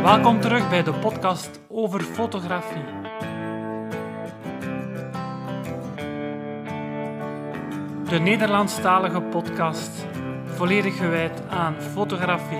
Welkom terug bij de podcast over fotografie. De Nederlandstalige podcast, volledig gewijd aan fotografie.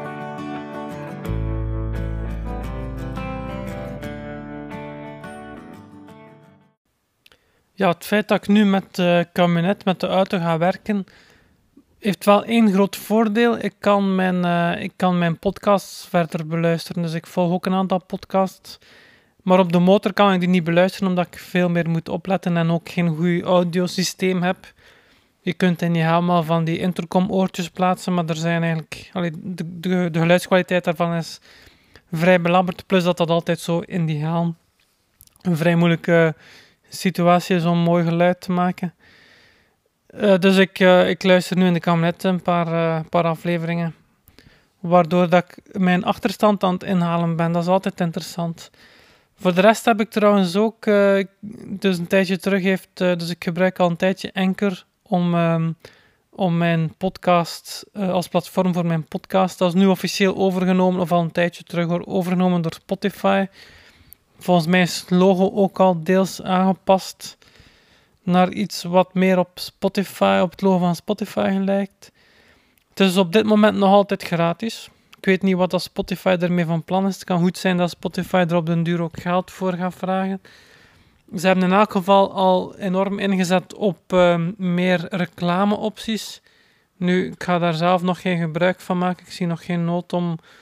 Ja, het feit dat ik nu met de kabinet, met de auto ga werken, heeft wel één groot voordeel. Ik kan mijn podcasts verder beluisteren, dus ik volg ook een aantal podcasts. Maar op de motor kan ik die niet beluisteren, omdat ik veel meer moet opletten en ook geen goed audiosysteem heb. Je kunt in je helemaal van die intercom-oortjes plaatsen, maar er zijn eigenlijk... de geluidskwaliteit daarvan is vrij belabberd, plus dat altijd zo in die helm een vrij moeilijke situatie is om mooi geluid te maken. Dus ik luister nu in de kabinet een paar afleveringen, waardoor dat ik mijn achterstand aan het inhalen ben. Dat is altijd interessant. Voor de rest heb ik trouwens ook, dus een tijdje terug dus ik gebruik al een tijdje Anchor om mijn podcast, als platform voor mijn podcast. Dat is nu officieel overgenomen, of al een tijdje terug overgenomen door Spotify. Volgens mij is het logo ook al deels aangepast naar iets wat meer op het logo van Spotify gelijkt. Het is op dit moment nog altijd gratis. Ik weet niet wat dat Spotify ermee van plan is. Het kan goed zijn dat Spotify er op den duur ook geld voor gaat vragen. Ze hebben in elk geval al enorm ingezet op meer reclameopties. Nu, ik ga daar zelf nog geen gebruik van maken. Ik zie nog geen nood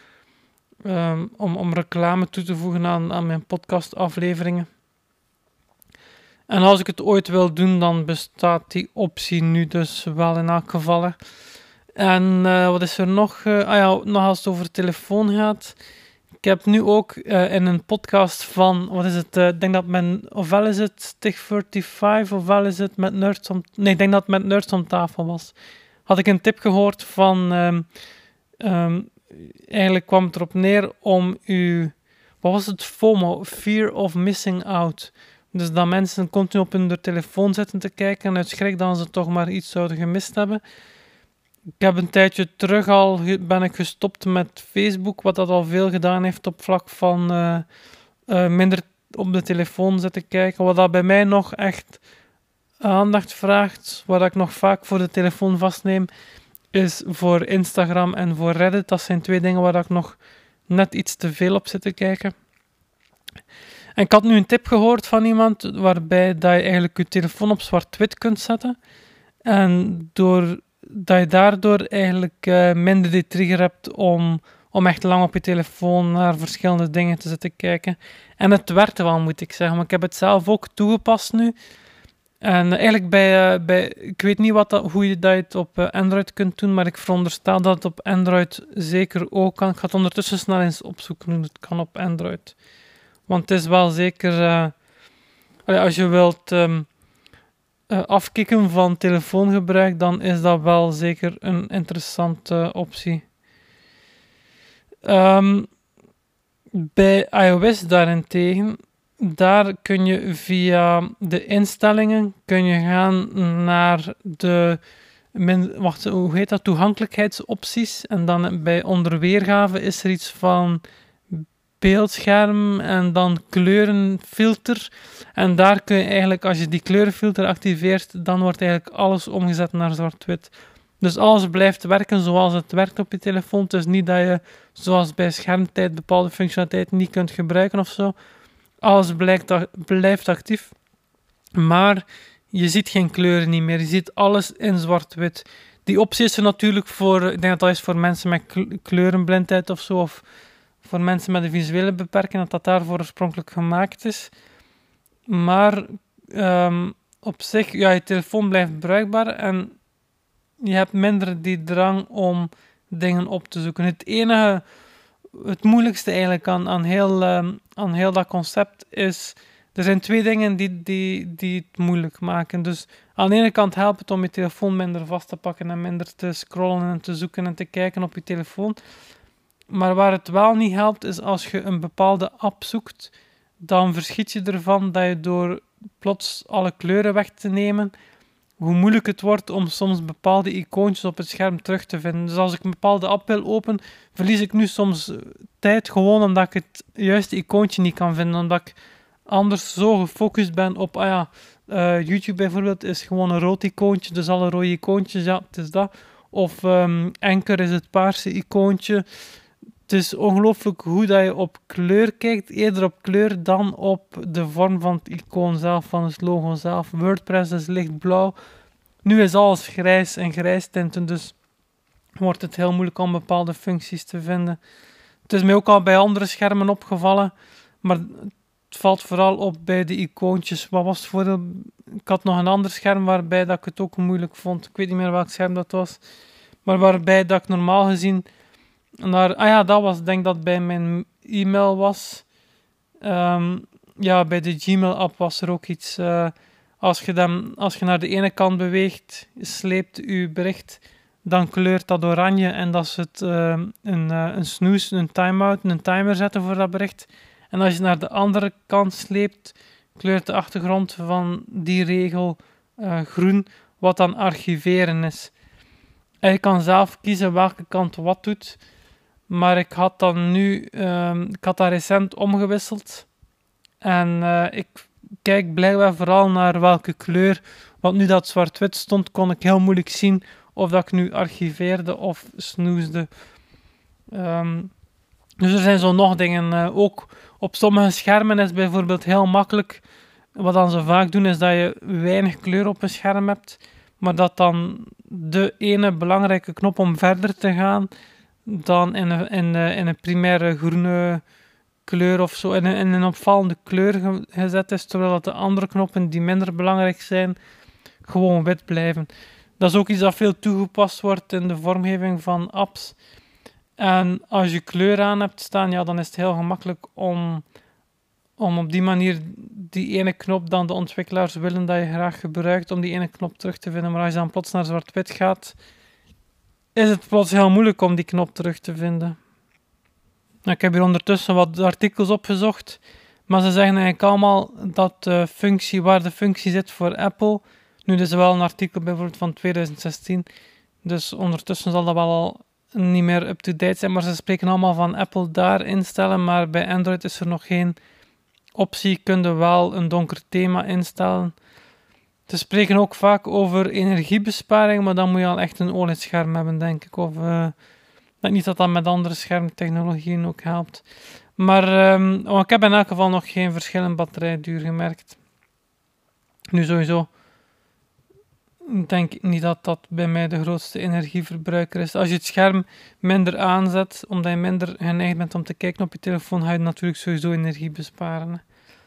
om reclame toe te voegen aan mijn podcastafleveringen. En als ik het ooit wil doen, dan bestaat die optie nu dus wel in elk geval. En wat is er nog? Nog als het over telefoon gaat. Ik heb nu ook in een podcast van, wat is het? Ik denk dat ofwel is het Stig45, ofwel is het met Nerds om... Nee, ik denk dat het met Nerds om tafel was. Had ik een tip gehoord van... eigenlijk kwam het erop neer om wat was het? FOMO, Fear of Missing Out. Dus dat mensen continu op hun telefoon zitten te kijken en uit schrik dat ze toch maar iets zouden gemist hebben. Ik heb een tijdje terug ben ik gestopt met Facebook, wat dat al veel gedaan heeft op vlak van minder op de telefoon zitten kijken. Wat dat bij mij nog echt aandacht vraagt, wat ik nog vaak voor de telefoon vastneem, is voor Instagram en voor Reddit. Dat zijn twee dingen waar ik nog net iets te veel op zit te kijken. En ik had nu een tip gehoord van iemand waarbij dat je eigenlijk je telefoon op zwart-wit kunt zetten. En dat je daardoor eigenlijk minder die trigger hebt om echt lang op je telefoon naar verschillende dingen te zitten kijken. En het werkt wel, moet ik zeggen. Maar ik heb het zelf ook toegepast nu. En eigenlijk ik weet niet hoe je dat op Android kunt doen, maar ik veronderstel dat het op Android zeker ook kan. Ik ga het ondertussen snel eens opzoeken hoe het kan op Android. Want het is wel zeker... als je wilt afkicken van telefoongebruik, dan is dat wel zeker een interessante optie. Bij iOS daarentegen, daar kun je via de instellingen gaan naar de toegankelijkheidsopties. En dan bij onder weergave is er iets van beeldscherm en dan kleurenfilter. En daar kun je eigenlijk, als je die kleurenfilter activeert, dan wordt eigenlijk alles omgezet naar zwart-wit. Dus alles blijft werken zoals het werkt op je telefoon. Het is niet dat je, zoals bij schermtijd, bepaalde functionaliteit niet kunt gebruiken of zo. Alles blijft actief. Maar je ziet geen kleuren niet meer. Je ziet alles in zwart-wit. Die optie is er natuurlijk voor, ik denk dat is voor mensen met kleurenblindheid of zo, of voor mensen met een visuele beperking, dat daarvoor oorspronkelijk gemaakt is. Maar op zich, ja, je telefoon blijft bruikbaar en je hebt minder die drang om dingen op te zoeken. Het moeilijkste eigenlijk aan heel dat concept is... Er zijn twee dingen die het moeilijk maken. Dus aan de ene kant helpt het om je telefoon minder vast te pakken en minder te scrollen en te zoeken en te kijken op je telefoon. Maar waar het wel niet helpt, is als je een bepaalde app zoekt, dan verschiet je ervan dat je door plots alle kleuren weg te nemen, hoe moeilijk het wordt om soms bepaalde icoontjes op het scherm terug te vinden. Dus als ik een bepaalde app wil openen, verlies ik nu soms tijd gewoon omdat ik het juiste icoontje niet kan vinden. Omdat ik anders zo gefocust ben op, YouTube bijvoorbeeld is gewoon een rood icoontje, dus alle rode icoontjes, ja, het is dat. Of Anchor is het paarse icoontje. Het is ongelooflijk hoe dat je op kleur kijkt, eerder op kleur dan op de vorm van het icoon zelf, van het logo zelf. WordPress is lichtblauw. Nu is alles grijs en grijstinten, dus wordt het heel moeilijk om bepaalde functies te vinden. Het is mij ook al bij andere schermen opgevallen, maar het valt vooral op bij de icoontjes. Wat was het voordeel? Ik had nog een ander scherm waarbij dat ik het ook moeilijk vond. Ik weet niet meer welk scherm dat was, maar waarbij dat ik normaal gezien dat was, ik denk dat bij mijn e-mail was. Bij de Gmail-app was er ook iets. Als je naar de ene kant beweegt, sleept je bericht, dan kleurt dat oranje en dat is het een snooze, een timeout, een timer zetten voor dat bericht. En als je naar de andere kant sleept, kleurt de achtergrond van die regel groen, wat dan archiveren is. En je kan zelf kiezen welke kant wat doet. Maar ik had dat recent omgewisseld. En ik kijk blijkbaar vooral naar welke kleur. Want nu dat zwart-wit stond, kon ik heel moeilijk zien of dat ik nu archiveerde of snoesde. Dus er zijn zo nog dingen. Ook op sommige schermen is bijvoorbeeld heel makkelijk. Wat dan ze vaak doen, is dat je weinig kleur op een scherm hebt. Maar dat dan de ene belangrijke knop om verder te gaan dan in een primaire groene kleur of zo, in een opvallende kleur gezet is, terwijl dat de andere knoppen die minder belangrijk zijn, gewoon wit blijven. Dat is ook iets dat veel toegepast wordt in de vormgeving van apps. En als je kleur aan hebt staan, ja, dan is het heel gemakkelijk om op die manier die ene knop dan de ontwikkelaars willen dat je graag gebruikt, om die ene knop terug te vinden. Maar als je dan plots naar zwart-wit gaat, is het plots heel moeilijk om die knop terug te vinden. Ik heb hier ondertussen wat artikels opgezocht, maar ze zeggen eigenlijk allemaal dat waar de functie zit voor Apple, nu is er wel een artikel bijvoorbeeld van 2016, dus ondertussen zal dat wel al niet meer up-to-date zijn, maar ze spreken allemaal van Apple daar instellen, maar bij Android is er nog geen optie, kun je wel een donker thema instellen. Ze spreken ook vaak over energiebesparing, maar dan moet je al echt een OLED-scherm hebben, denk ik. Of niet dat dat met andere schermtechnologieën ook helpt. Maar ik heb in elk geval nog geen verschil in batterijduur gemerkt. Nu sowieso denk ik niet dat dat bij mij de grootste energieverbruiker is. Als je het scherm minder aanzet, omdat je minder geneigd bent om te kijken op je telefoon, ga je natuurlijk sowieso energie besparen.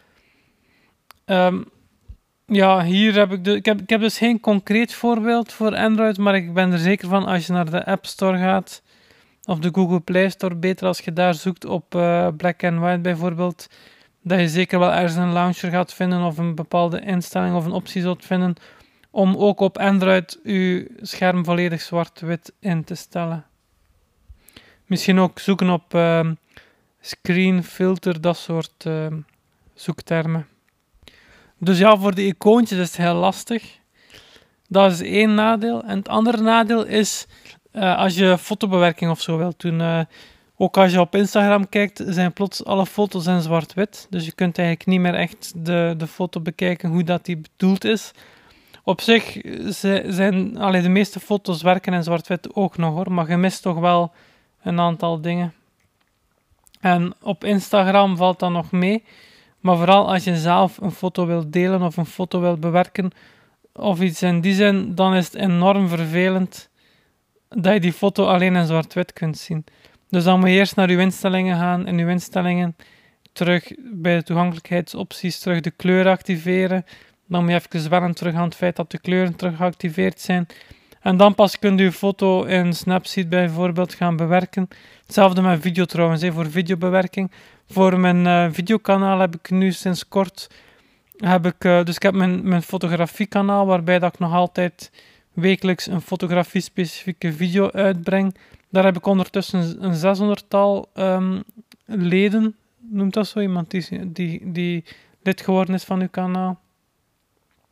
Hier heb ik heb dus geen concreet voorbeeld voor Android, maar ik ben er zeker van als je naar de App Store gaat, of de Google Play Store, beter als je daar zoekt op Black and White bijvoorbeeld, dat je zeker wel ergens een launcher gaat vinden of een bepaalde instelling of een optie zult vinden om ook op Android je scherm volledig zwart-wit in te stellen. Misschien ook zoeken op screen filter, dat soort zoektermen. Dus ja, voor de icoontjes is het heel lastig. Dat is één nadeel. En het andere nadeel is als je fotobewerking of zo wilt doen. Ook als je op Instagram kijkt, zijn plots alle foto's in zwart-wit. Dus je kunt eigenlijk niet meer echt de foto bekijken hoe dat die bedoeld is. Op zich zijn de meeste foto's werken in zwart-wit ook nog hoor, maar je mist toch wel een aantal dingen. En op Instagram valt dat nog mee. Maar vooral als je zelf een foto wilt delen of een foto wilt bewerken of iets in die zin, dan is het enorm vervelend dat je die foto alleen in zwart-wit kunt zien. Dus dan moet je eerst naar je instellingen gaan. In je instellingen terug bij de toegankelijkheidsopties terug de kleur activeren. Dan moet je even wennen terug aan het feit dat de kleuren terug geactiveerd zijn. En dan pas kun je je foto in Snapseed bijvoorbeeld gaan bewerken. Hetzelfde met video trouwens, voor videobewerking. Voor mijn videokanaal heb ik nu sinds kort... Dus ik heb mijn fotografiekanaal, waarbij dat ik nog altijd wekelijks een fotografie-specifieke video uitbreng. Daar heb ik ondertussen een 600-tal leden, noemt dat zo, iemand die lid geworden is van uw kanaal.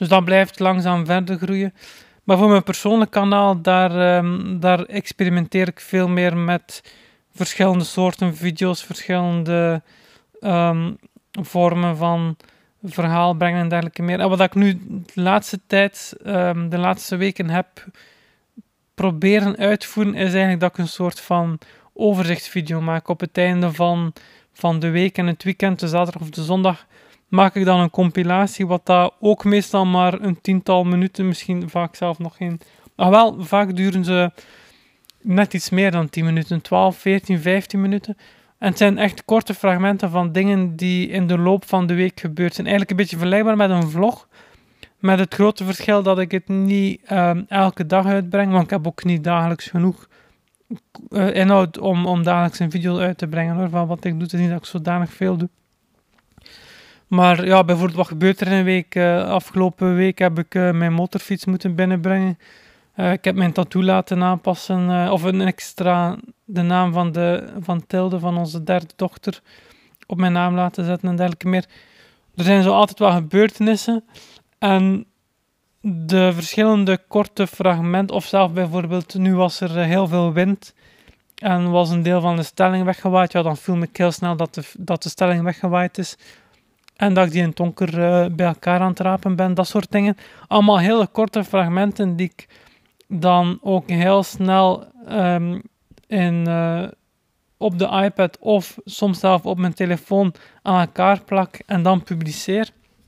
Dus dat blijft langzaam verder groeien. Maar voor mijn persoonlijk kanaal, daar experimenteer ik veel meer met verschillende soorten video's, verschillende vormen van verhaal brengen en dergelijke meer. En wat ik nu de laatste tijd, de laatste weken heb proberen uitvoeren, is eigenlijk dat ik een soort van overzichtsvideo maak. Op het einde van de week en het weekend, de zaterdag of de zondag, maak ik dan een compilatie, wat dat ook meestal maar een 10-tal minuten, misschien vaak zelf nog geen... Maar wel, vaak duren ze net iets meer dan 10 minuten, 12, 14, 15 minuten. En het zijn echt korte fragmenten van dingen die in de loop van de week gebeurd zijn. Eigenlijk een beetje vergelijkbaar met een vlog, met het grote verschil dat ik het niet elke dag uitbreng, want ik heb ook niet dagelijks genoeg inhoud om dagelijks een video uit te brengen. Hoor. Van wat ik doe, het is niet dat ik zodanig veel doe. Maar ja, bijvoorbeeld wat gebeurt er in een week? Afgelopen week heb ik mijn motorfiets moeten binnenbrengen. Ik heb mijn tattoo laten aanpassen, of een extra, de naam van Tilde, van onze derde dochter, op mijn naam laten zetten en dergelijke meer. Er zijn zo altijd wel gebeurtenissen. En de verschillende korte fragmenten, of zelf bijvoorbeeld, nu was er heel veel wind en was een deel van de stelling weggewaaid. Ja, dan film ik heel snel dat de stelling weggewaaid is. En dat ik die in het donker bij elkaar aan het rapen ben, dat soort dingen. Allemaal hele korte fragmenten die ik dan ook heel snel op de iPad of soms zelf op mijn telefoon aan elkaar plak en dan publiceer.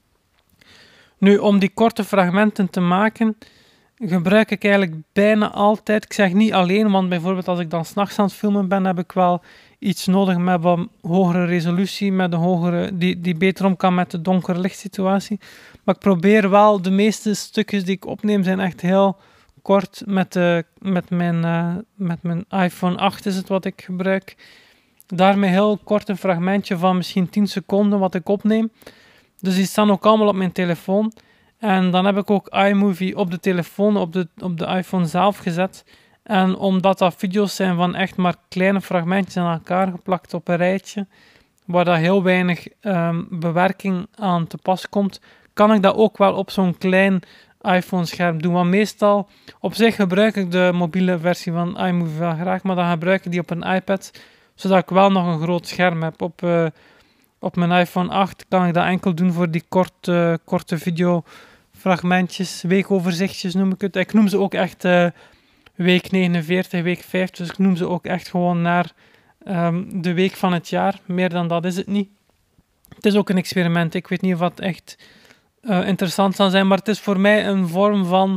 Nu, om die korte fragmenten te maken, gebruik ik eigenlijk bijna altijd, ik zeg niet alleen, want bijvoorbeeld als ik dan 's nachts aan het filmen ben, heb ik wel iets nodig met wat hogere resolutie, met een hogere, die beter om kan met de donkere lichtsituatie. Maar ik probeer wel, de meeste stukjes die ik opneem zijn echt heel kort met mijn iPhone 8 is het wat ik gebruik. Daarmee heel kort een fragmentje van misschien 10 seconden wat ik opneem. Dus die staan ook allemaal op mijn telefoon. En dan heb ik ook iMovie op de telefoon, op de iPhone zelf gezet. En omdat dat video's zijn van echt maar kleine fragmentjes aan elkaar geplakt op een rijtje, waar dat heel weinig bewerking aan te pas komt, kan ik dat ook wel op zo'n klein iPhone-scherm doen. Want meestal, op zich gebruik ik de mobiele versie van iMovie wel graag, maar dan gebruik ik die op een iPad, zodat ik wel nog een groot scherm heb. Op mijn iPhone 8 kan ik dat enkel doen voor die korte videofragmentjes, weekoverzichtjes noem ik het. Ik noem ze ook echt week 49, week 50, dus ik noem ze ook echt gewoon naar de week van het jaar. Meer dan dat is het niet. Het is ook een experiment. Ik weet niet of het echt interessant zal zijn, maar het is voor mij een vorm van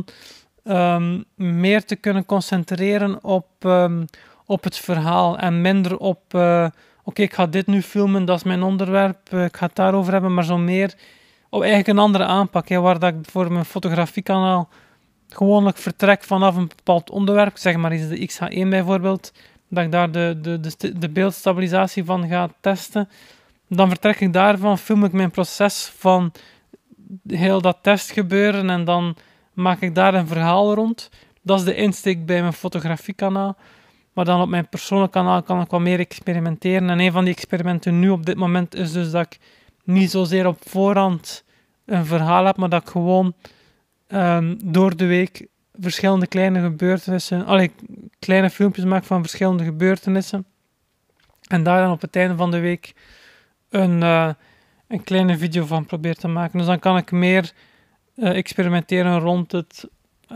meer te kunnen concentreren op het verhaal en minder op oké, ik ga dit nu filmen, dat is mijn onderwerp, ik ga het daarover hebben, maar zo meer op eigenlijk een andere aanpak, waar dat ik voor mijn fotografiekanaal gewoonlijk vertrek vanaf een bepaald onderwerp, zeg maar iets de XH1 bijvoorbeeld, dat ik daar de beeldstabilisatie van ga testen. Dan vertrek ik daarvan, film ik mijn proces van heel dat testgebeuren en dan maak ik daar een verhaal rond. Dat is de insteek bij mijn fotografiekanaal. Maar dan op mijn persoonlijk kanaal kan ik wat meer experimenteren. En een van die experimenten nu op dit moment is dus dat ik niet zozeer op voorhand een verhaal heb, maar dat ik gewoon door de week verschillende kleine gebeurtenissen, kleine filmpjes maak van verschillende gebeurtenissen. En daar dan op het einde van de week een kleine video van probeer te maken. Dus dan kan ik meer experimenteren rond het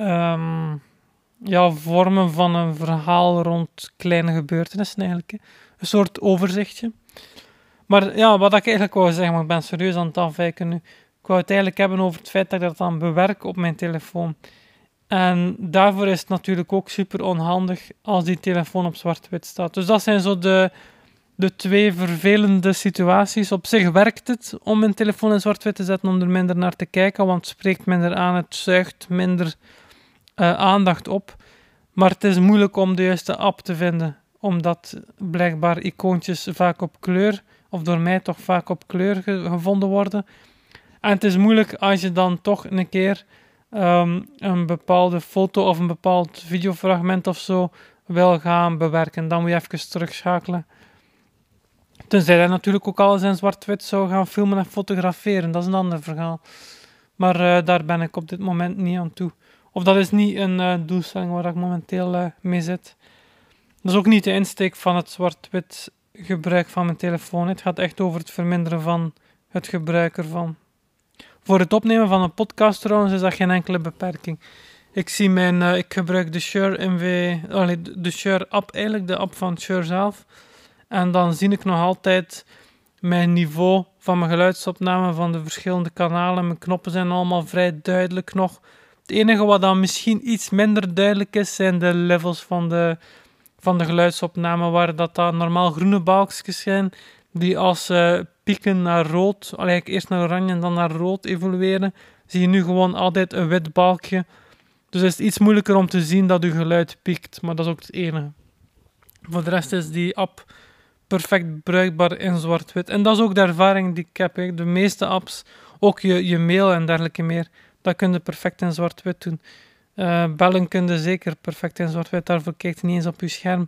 vormen van een verhaal rond kleine gebeurtenissen eigenlijk. Een soort overzichtje. Maar ja, wat ik eigenlijk wou zeggen, maar ik ben serieus aan het afwijken nu. Ik wou het eigenlijk hebben over het feit dat ik dat dan bewerk op mijn telefoon. En daarvoor is het natuurlijk ook super onhandig als die telefoon op zwart-wit staat. Dus dat zijn zo de twee vervelende situaties. Op zich werkt het om mijn telefoon in zwart-wit te zetten om er minder naar te kijken, want het spreekt minder aan, het zuigt minder aandacht op. Maar het is moeilijk om de juiste app te vinden, omdat blijkbaar icoontjes vaak op kleur, of door mij toch vaak op kleur gevonden worden. En het is moeilijk als je dan toch een keer een bepaalde foto of een bepaald videofragment of zo wil gaan bewerken. Dan moet je even terugschakelen. Tenzij je natuurlijk ook alles in zwart-wit zou gaan filmen en fotograferen. Dat is een ander verhaal. Maar daar ben ik op dit moment niet aan toe. Of dat is niet een doelstelling waar ik momenteel mee zit. Dat is ook niet de insteek van het zwart-wit gebruik van mijn telefoon. Het gaat echt over het verminderen van het gebruik ervan. Voor het opnemen van een podcast trouwens is dat geen enkele beperking. Ik gebruik de Shure de Shure app, eigenlijk de app van Shure zelf. En dan zie ik nog altijd mijn niveau van mijn geluidsopname van de verschillende kanalen. Mijn knoppen zijn allemaal vrij duidelijk nog. Het enige wat dan misschien iets minder duidelijk is, zijn de levels van de geluidsopname, waar dat normaal groene balkjes zijn, die als pieken naar rood, eigenlijk eerst naar oranje en dan naar rood evolueren, zie je nu gewoon altijd een wit balkje. Dus is het iets moeilijker om te zien dat je geluid piekt, maar dat is ook het enige. Voor de rest is die app perfect bruikbaar in zwart-wit. En dat is ook de ervaring die ik heb. De meeste apps, ook je mail en dergelijke meer, dat kun je perfect in zwart-wit doen. Bellen kun je zeker perfect in zwart-wit, daarvoor kijkt je niet eens op je scherm.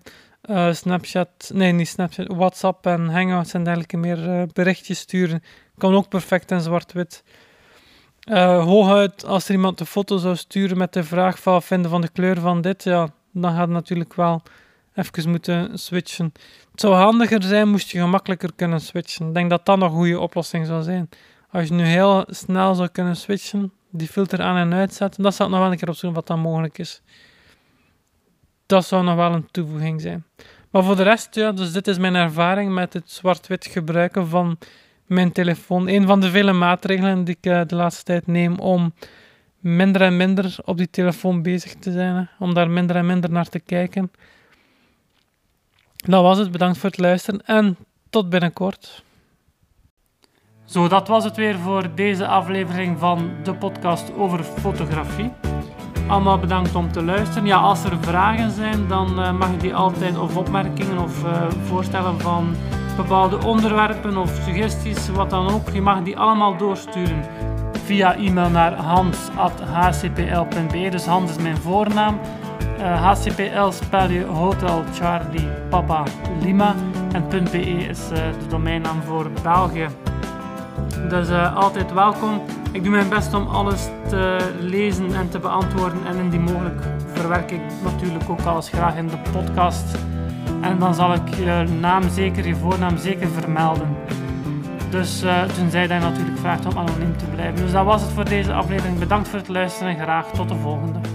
WhatsApp en Hangouts en dergelijke meer berichtjes sturen, kan ook perfect in zwart-wit. Hooguit, als er iemand een foto zou sturen met de vraag van wat vinden van de kleur van dit, ja, dan gaat het natuurlijk wel even moeten switchen. Het zou handiger zijn, moest je gemakkelijker kunnen switchen. Ik denk dat dat nog een goede oplossing zou zijn. Als je nu heel snel zou kunnen switchen, die filter aan en uitzetten, dat zou nog wel een keer opzoeken wat dat mogelijk is. Dat zou nog wel een toevoeging zijn. Maar voor de rest, ja, dus dit is mijn ervaring met het zwart-wit gebruiken van mijn telefoon. Een van de vele maatregelen die ik de laatste tijd neem om minder en minder op die telefoon bezig te zijn. Hè. Om daar minder en minder naar te kijken. Dat was het. Bedankt voor het luisteren en tot binnenkort. Zo, dat was het weer voor deze aflevering van de podcast over fotografie. Allemaal bedankt om te luisteren. Ja, als er vragen zijn, dan mag je die altijd, of opmerkingen of voorstellen van bepaalde onderwerpen of suggesties, wat dan ook. Je mag die allemaal doorsturen via e-mail naar hans@hcpl.be. Dus Hans is mijn voornaam. HCPL spel je Hotel Charlie Papa Lima en .be is de domeinnaam voor België. Dus altijd welkom. Ik doe mijn best om alles te lezen en te beantwoorden en indien mogelijk verwerk ik natuurlijk ook alles graag in de podcast. En dan zal ik je naam zeker, je voornaam zeker vermelden. Dus tenzij je natuurlijk vraagt om anoniem te blijven. Dus dat was het voor deze aflevering. Bedankt voor het luisteren en graag tot de volgende.